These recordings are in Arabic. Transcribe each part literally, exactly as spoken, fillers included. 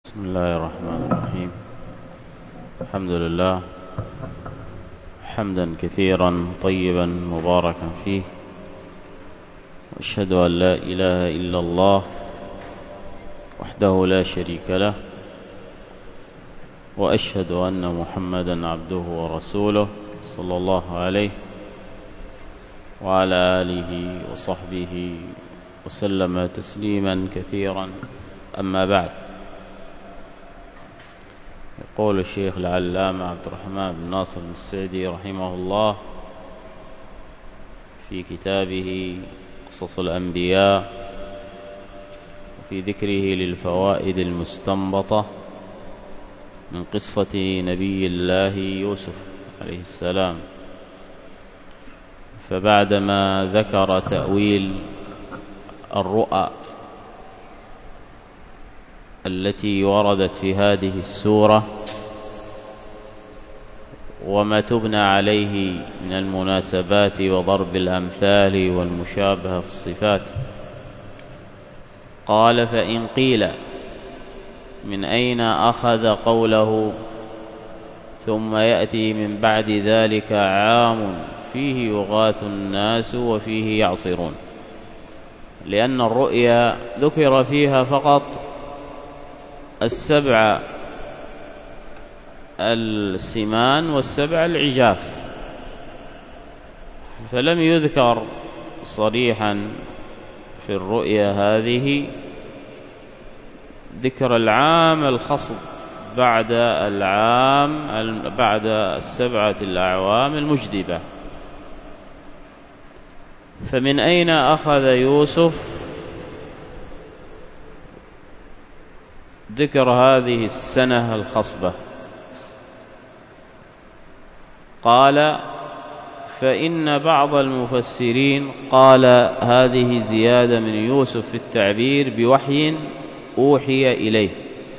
بسم الله الرحمن الرحيم. الحمد لله حمدا كثيرا طيبا مباركا فيه، وأشهد أن لا إله إلا الله وحده لا شريك له، وأشهد أن محمدا عبده ورسوله صلى الله عليه وعلى آله وصحبه وسلم تسليما كثيرا. أما بعد، يقول الشيخ العلامة عبد الرحمن بن ناصر السعدي رحمه الله في كتابه قصص الأنبياء وفي ذكره للفوائد المستنبطة من قصة نبي الله يوسف عليه السلام، فبعدما ذكر تأويل الرؤى التي وردت في هذه السورة وما تبنى عليه من المناسبات وضرب الأمثال والمشابهة في الصفات، قال: فإن قيل من أين أخذ قوله ثم يأتي من بعد ذلك عام فيه يغاث الناس وفيه يعصرون، لأن الرؤيا ذكر فيها فقط السبع السمان والسبع العجاف، فلم يذكر صريحا في الرؤيا هذه ذكر العام الخصب بعد العام بعد السبعة الأعوام المجدبة. فمن أين أخذ يوسف ذكر هذه السنة الخصبة؟ قال: فإن بعض المفسرين قال هذه زيادة من يوسف في التعبير بوحي أوحي إليه.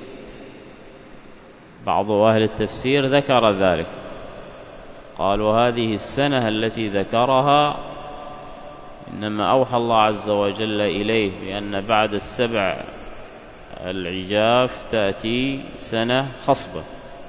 بعض أهل التفسير ذكر ذلك، قالوا هذه السنة التي ذكرها إنما أوحى الله عز وجل إليه بأن بعد السبع العجاف تأتي سنة خصبة.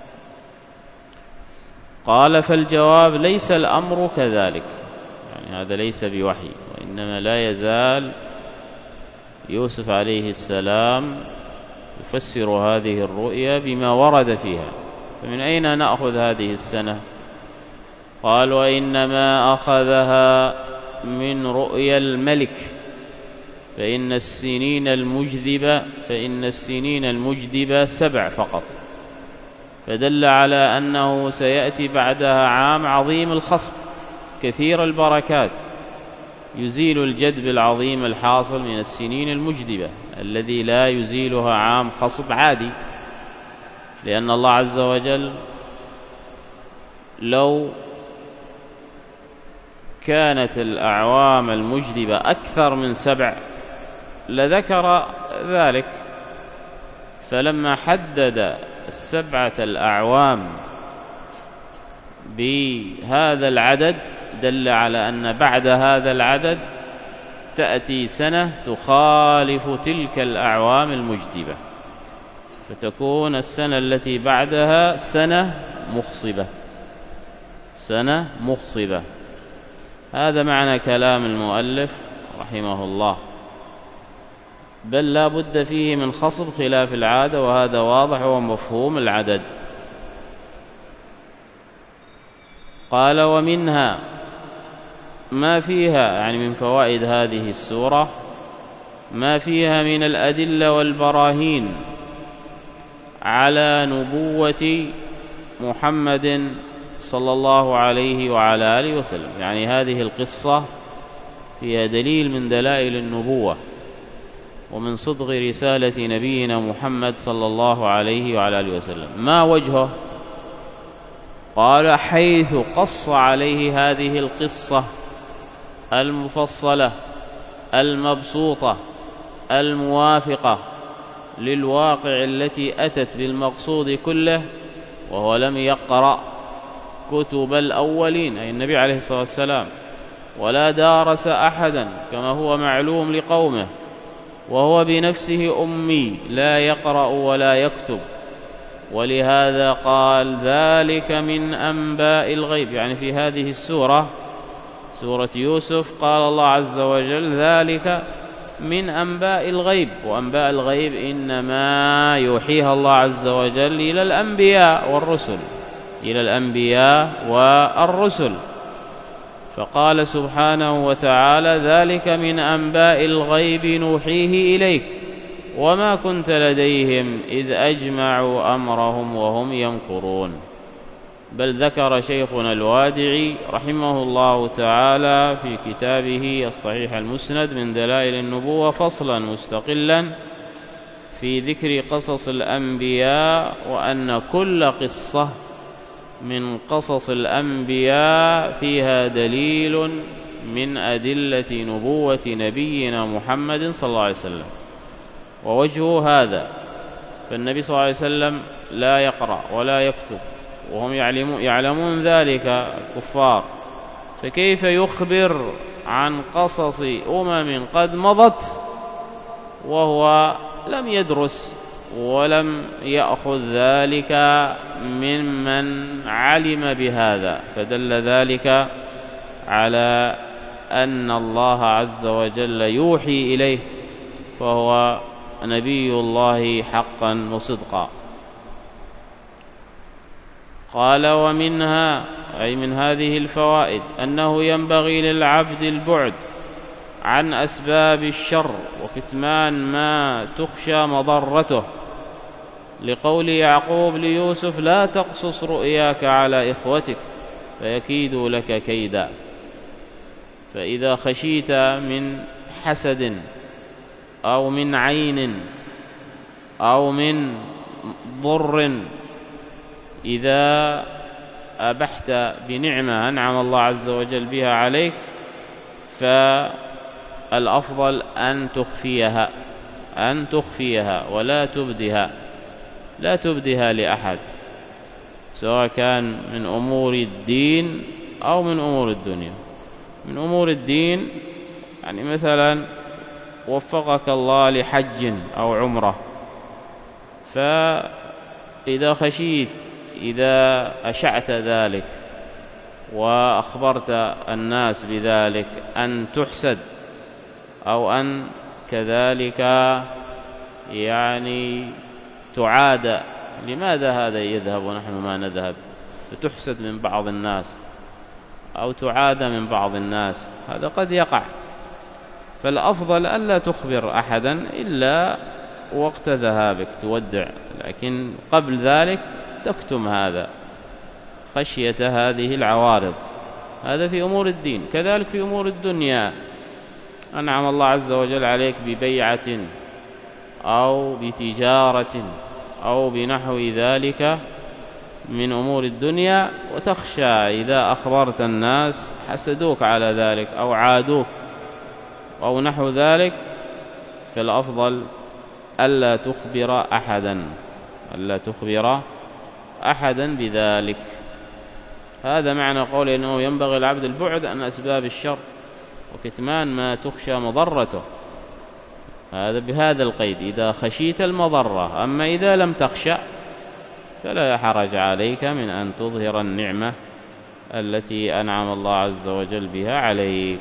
قال: فالجواب ليس الأمر كذلك، يعني هذا ليس بوحي، وإنما لا يزال يوسف عليه السلام يفسر هذه الرؤيا بما ورد فيها. فمن أين نأخذ هذه السنة؟ قال: وإنما أخذها من رؤيا الملك، فإن السنين المجدبة فإن السنين المجدبة سبع فقط، فدل على أنه سيأتي بعدها عام عظيم الخصب كثير البركات يزيل الجدب العظيم الحاصل من السنين المجدبة الذي لا يزيلها عام خصب عادي، لأن الله عز وجل لو كانت الأعوام المجدبة أكثر من سبع لذكر ذلك، فلما حدد السبعة الأعوام بهذا العدد دل على أن بعد هذا العدد تأتي سنة تخالف تلك الأعوام المجدبة، فتكون السنة التي بعدها سنة مخصبة سنة مخصبة. هذا معنى كلام المؤلف رحمه الله، بل لا بد فيه من خصب خلاف العادة، وهذا واضح ومفهوم العدد. قال: ومنها ما فيها، يعني من فوائد هذه السورة، ما فيها من الأدلة والبراهين على نبوة محمد صلى الله عليه وعلى آله وسلم، يعني هذه القصة فيها دليل من دلائل النبوة ومن صدق رسالة نبينا محمد صلى الله عليه وعلى آله وسلم. ما وجهه؟ قال: حيث قص عليه هذه القصة المفصلة المبسوطة الموافقة للواقع التي أتت بالمقصود كله، وهو لم يقرأ كتب الأولين أي النبي عليه الصلاة والسلام، ولا دارس أحدا كما هو معلوم لقومه، وهو بنفسه أمي لا يقرأ ولا يكتب، ولهذا قال ذلك من أنباء الغيب، يعني في هذه السورة سورة يوسف قال الله عز وجل ذلك من أنباء الغيب، وأنباء الغيب إنما يوحيها الله عز وجل إلى الأنبياء والرسل إلى الأنبياء والرسل. فقال سبحانه وتعالى ذلك من أنباء الغيب نوحيه إليك وما كنت لديهم إذ أجمعوا أمرهم وهم يمكرون. بل ذكر شيخنا الوادعي رحمه الله تعالى في كتابه الصحيح المسند من دلائل النبوة فصلا مستقلا في ذكر قصص الأنبياء، وأن كل قصة من قصص الأنبياء فيها دليل من أدلة نبوة نبينا محمد صلى الله عليه وسلم. ووجهه هذا: فالنبي صلى الله عليه وسلم لا يقرأ ولا يكتب وهم يعلمون ذلك الكفار، فكيف يخبر عن قصص أمم قد مضت وهو لم يدرس ولم يأخذ ذلك ممن علم بهذا؟ فدل ذلك على أن الله عز وجل يوحي إليه، فهو نبي الله حقا وصدقا. قال: ومنها، أي من هذه الفوائد، أنه ينبغي للعبد البعد عن أسباب الشر وكتمان ما تخشى مضرته، لقول يعقوب ليوسف: لا تقصص رؤياك على إخوتك فيكيدوا لك كيدا. فإذا خشيت من حسد أو من عين أو من ضر، إذا أبحت بنعمة أنعم الله عز وجل بها عليك، فالأفضل أن تخفيها أن تخفيها ولا تبدها لا تبدها لأحد، سواء كان من أمور الدين أو من أمور الدنيا. من أمور الدين يعني مثلا وفقك الله لحج أو عمرة، فإذا خشيت إذا أشعت ذلك وأخبرت الناس بذلك أن تحسد أو أن كذلك يعني تعاد، لماذا هذا يذهب ونحن ما نذهب؟ فتحسد من بعض الناس أو تعاد من بعض الناس، هذا قد يقع. فالأفضل ألا تخبر أحدا إلا وقت ذهابك تودع، لكن قبل ذلك تكتم هذا خشية هذه العوارض. هذا في أمور الدين. كذلك في أمور الدنيا، أنعم الله عز وجل عليك ببيعة أو بتجارة أو بنحو ذلك من أمور الدنيا، وتخشى إذا أخبرت الناس حسدوك على ذلك أو عادوك أو نحو ذلك، فالأفضل ألا تخبر أحدا ألا تخبر أحدا بذلك. هذا معنى قول إنه ينبغي العبد البعد عن أسباب الشر وكتمان ما تخشى مضرته، هذا بهذا القيد إذا خشيت المضرة. أما إذا لم تخشى فلا حرج عليك من أن تظهر النعمة التي أنعم الله عز وجل بها عليك.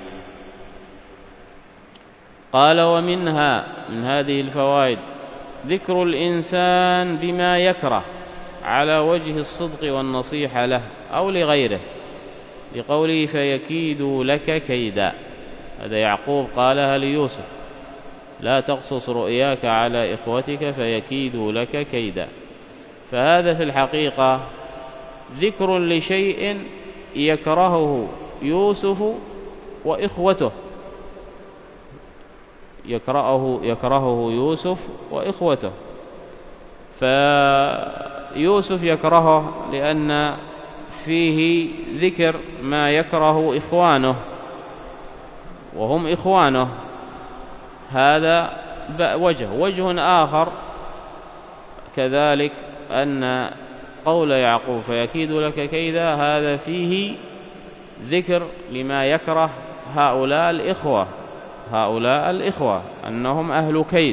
قال: ومنها، من هذه الفوائد، ذكر الإنسان بما يكره على وجه الصدق والنصيحة له أو لغيره، لقوله: فيكيدوا لك كيدا. هذا يعقوب قالها ليوسف: لا تقصص رؤياك على إخوتك فيكيدوا لك كيدا. فهذا في الحقيقة ذكر لشيء يكرهه يوسف وإخوته يكرهه, يكرهه يوسف وإخوته. فيوسف يكرهه لأن فيه ذكر ما يكره إخوانه وهم إخوانه، هذا وجه. وجه آخر كذلك أن قول يعقوب: فيكيد لك كيدا، هذا فيه ذكر لما يكره هؤلاء الإخوة هؤلاء الإخوة أنهم أهل كيد.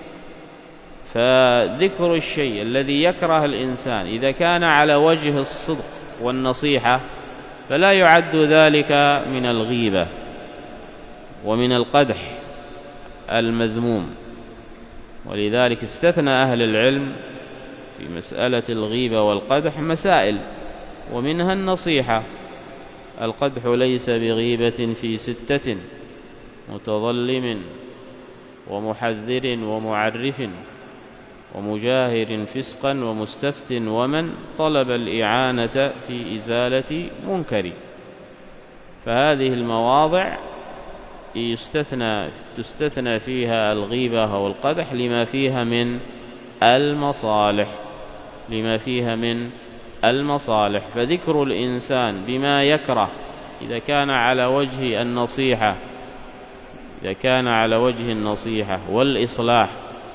فذكر الشيء الذي يكره الإنسان إذا كان على وجه الصدق والنصيحة فلا يعد ذلك من الغيبة ومن القدح المذموم. ولذلك استثنى أهل العلم في مسألة الغيبة والقدح مسائل، ومنها النصيحة. القدح ليس بغيبة في ستة: متظلم ومحذر ومعرف ومجاهر فسقا ومستفت ومن طلب الإعانة في إزالة منكر. فهذه المواضع يستثنى تستثنى فيها الغيبة أو القدح لما فيها من المصالح لما فيها من المصالح. فذكر الإنسان بما يكره إذا كان على وجه النصيحة إذا كان على وجه النصيحة والإصلاح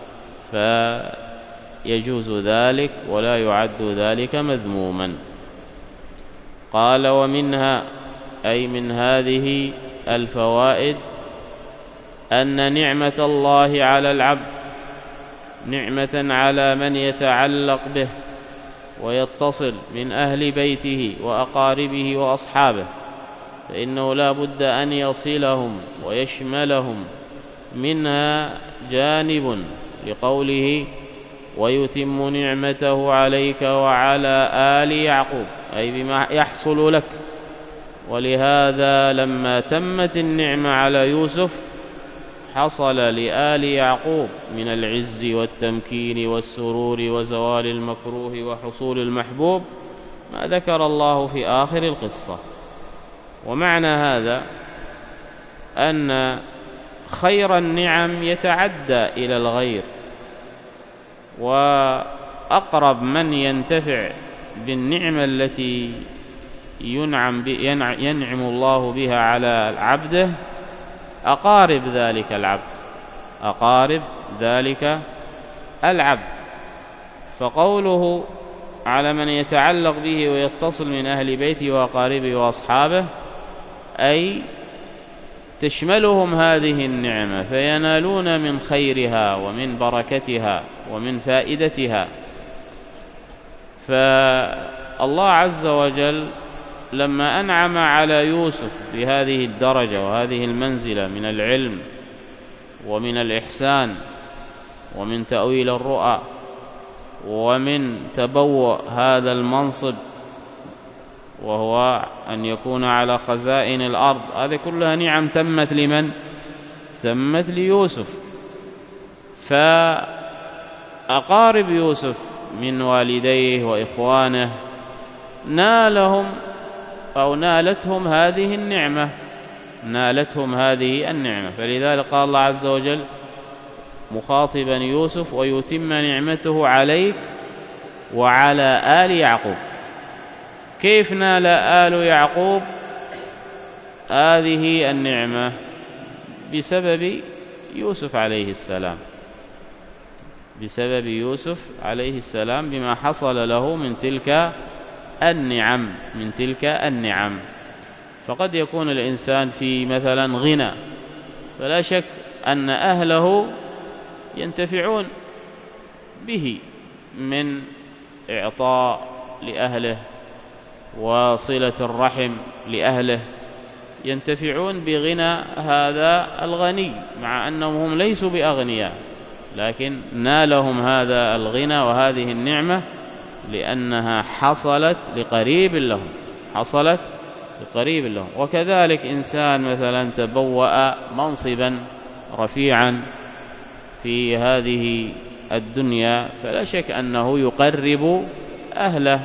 فيجوز ذلك ولا يعد ذلك مذموما. قال: ومنها أي من هذه الفوائد أن نعمة الله على العبد نعمة على من يتعلق به ويتصل من أهل بيته وأقاربه وأصحابه، فإنه لا بد أن يصلهم ويشملهم. منها جانب لقوله: ويتم نعمته عليك وعلى آل يعقوب، أي بما يحصل لك. ولهذا لما تمت النعمة على يوسف حصل لآل يعقوب من العز والتمكين والسرور وزوال المكروه وحصول المحبوب ما ذكر الله في آخر القصة. ومعنى هذا أن خير النعم يتعدى إلى الغير، وأقرب من ينتفع بالنعمة التي ينعم, ينعم الله بها على عبده أقارب ذلك العبد أقارب ذلك العبد. فقوله على من يتعلق به ويتصل من أهل بيته وأقاربه وأصحابه أي تشملهم هذه النعمة فينالون من خيرها ومن بركتها ومن فائدتها. فالله عز وجل لما أنعم على يوسف بهذه الدرجة وهذه المنزلة من العلم ومن الإحسان ومن تأويل الرؤى ومن تبوء هذا المنصب وهو أن يكون على خزائن الأرض، هذه كلها نعم تمت لمن؟ تمت ليوسف. فأقارب يوسف من والديه وإخوانه نالهم أو نالتهم هذه النعمة نالتهم هذه النعمة فلذلك قال الله عز وجل مخاطبا يوسف: ويتم نعمته عليك وعلى آل يعقوب. كيف نال آل يعقوب هذه النعمة؟ بسبب يوسف عليه السلام بسبب يوسف عليه السلام بما حصل له من تلك النعم من تلك النعم. فقد يكون الإنسان في مثلا غنى، فلا شك أن أهله ينتفعون به من إعطاء لأهله وصلة الرحم لأهله، ينتفعون بغنى هذا الغني مع أنهم هم ليسوا بأغنياء، لكن نالهم هذا الغنى وهذه النعمة لأنها حصلت لقريب لهم حصلت لقريب لهم. وكذلك إنسان مثلا تبوأ منصبا رفيعا في هذه الدنيا فلا شك أنه يقرب أهله،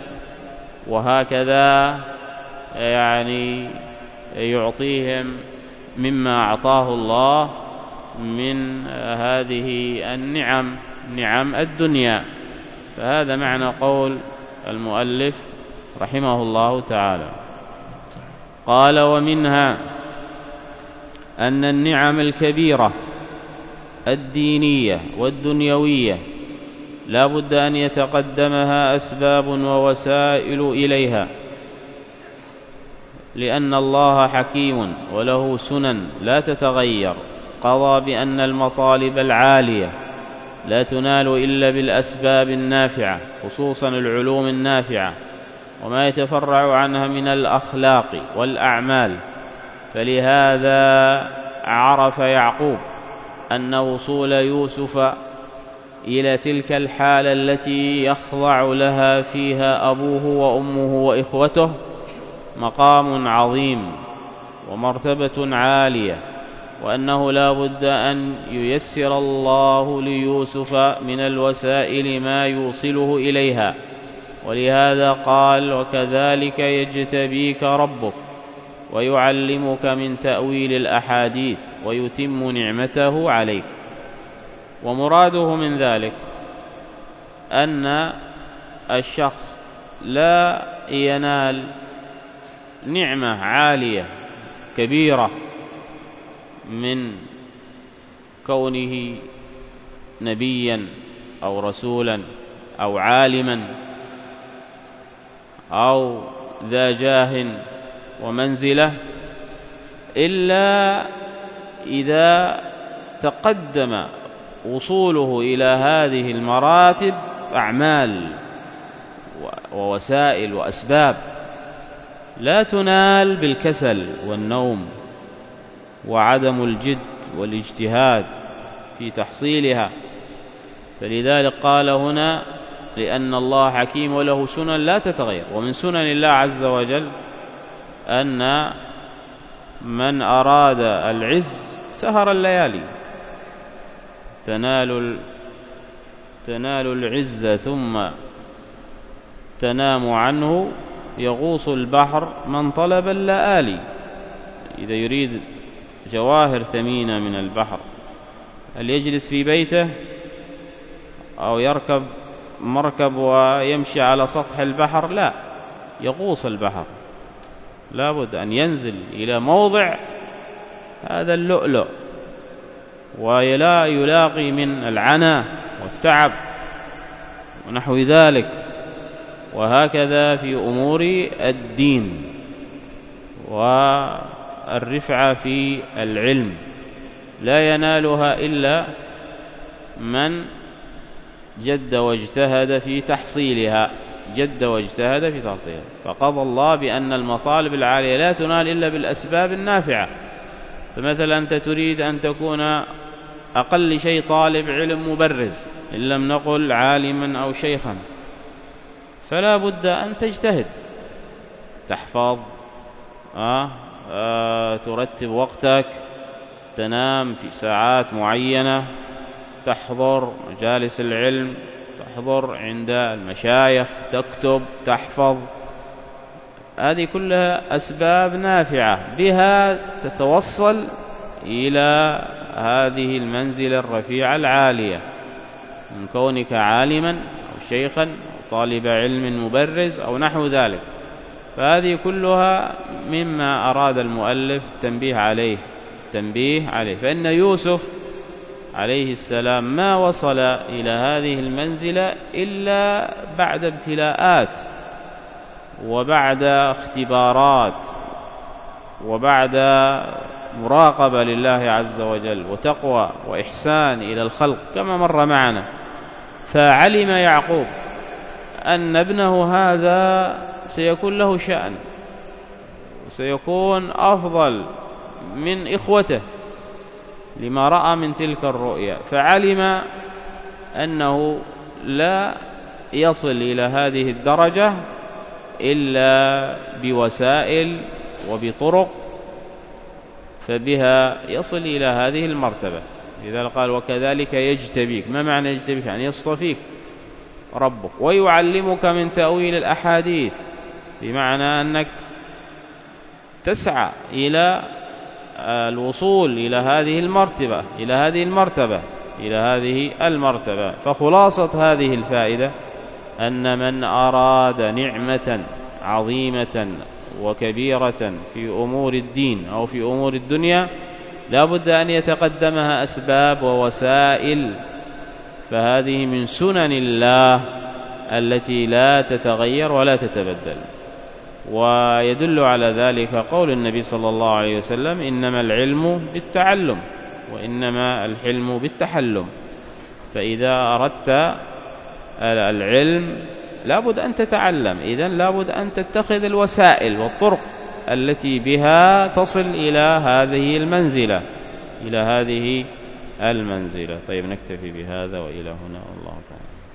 وهكذا يعني يعطيهم مما أعطاه الله من هذه النعم نعم الدنيا. فهذا معنى قول المؤلف رحمه الله تعالى. قال: ومنها أن النعم الكبيرة الدينية والدنيوية لا بد أن يتقدمها أسباب ووسائل إليها، لأن الله حكيم وله سنن لا تتغير قضى بأن المطالب العالية لا تنال إلا بالأسباب النافعة، خصوصا العلوم النافعة وما يتفرع عنها من الأخلاق والأعمال. فلهذا عرف يعقوب أن وصول يوسف إلى تلك الحالة التي يخضع لها فيها أبوه وأمه وإخوته مقام عظيم ومرتبة عالية، وأنه لا بد أن ييسر الله ليوسف من الوسائل ما يوصله إليها. ولهذا قال: وكذلك يجتبيك ربك ويعلمك من تأويل الأحاديث ويتم نعمته عليك. ومراده من ذلك أن الشخص لا ينال نعمة عالية كبيرة من كونه نبيا أو رسولا أو عالما أو ذا جاه ومنزلة إلا إذا تقدم وصوله إلى هذه المراتب أعمال ووسائل وأسباب لا تنال بالكسل والنوم وعدم الجد والاجتهاد في تحصيلها. فلذلك قال هنا: لأن الله حكيم وله سنن لا تتغير. ومن سنن الله عز وجل أن من أراد العز سهر الليالي. تنال تنال العز ثم تنام عنه، يغوص البحر من طلب اللآلي. إذا يريد جواهر ثمينة من البحر هل يجلس في بيته أو يركب مركب ويمشي على سطح البحر؟ لا، يغوص البحر. لا بد أن ينزل إلى موضع هذا اللؤلؤ ولا يلاقي من العناء والتعب ونحو ذلك. وهكذا في أمور الدين والرفعة في العلم لا ينالها إلا من جد واجتهد في تحصيلها جد واجتهد في تحصيلها. فقضى الله بأن المطالب العالية لا تنال إلا بالأسباب النافعة. فمثلا أنت تريد أن تكون أقل شيء طالب علم مبرز، إن لم نقل عالما أو شيخا، فلا بد أن تجتهد، تحفظ، آه آه ترتب وقتك، تنام في ساعات معينة، تحضر مجالس العلم، تحضر عند المشايخ، تكتب، تحفظ. هذه كلها أسباب نافعة بها تتوصل إلى هذه المنزلة الرفيعة العالية من كونك عالما أو شيخا أو طالب علم مبرز أو نحو ذلك. فهذه كلها مما أراد المؤلف التنبيه عليه تنبيه عليه فإن يوسف عليه السلام ما وصل إلى هذه المنزلة إلا بعد ابتلاءات وبعد اختبارات وبعد مراقبة لله عز وجل وتقوى وإحسان إلى الخلق كما مر معنا. فعلم يعقوب أن ابنه هذا سيكون له شأن وسيكون أفضل من إخوته لما رأى من تلك الرؤيا، فعلم أنه لا يصل إلى هذه الدرجة إلا بوسائل وبطرق فبها يصل إلى هذه المرتبة. إذا قال: وكذلك يجتبيك. ما معنى يجتبيك؟ يعني يصطفيك ربك ويعلمك من تأويل الأحاديث، بمعنى أنك تسعى إلى الوصول إلى هذه المرتبة إلى هذه المرتبة إلى هذه المرتبة. فخلاصة هذه الفائدة أن من أراد نعمة عظيمة وكبيرة في أمور الدين أو في أمور الدنيا لا بد أن يتقدمها أسباب ووسائل، فهذه من سنن الله التي لا تتغير ولا تتبدل. ويدل على ذلك قول النبي صلى الله عليه وسلم: إنما العلم بالتعلم. وإنما الحلم بالتحلم. فإذا أردت العلم لابد أن تتعلم، إذن لابد أن تتخذ الوسائل والطرق التي بها تصل إلى هذه المنزلة إلى هذه المنزلة. طيب نكتفي بهذا وإلى هنا، والله تعالى.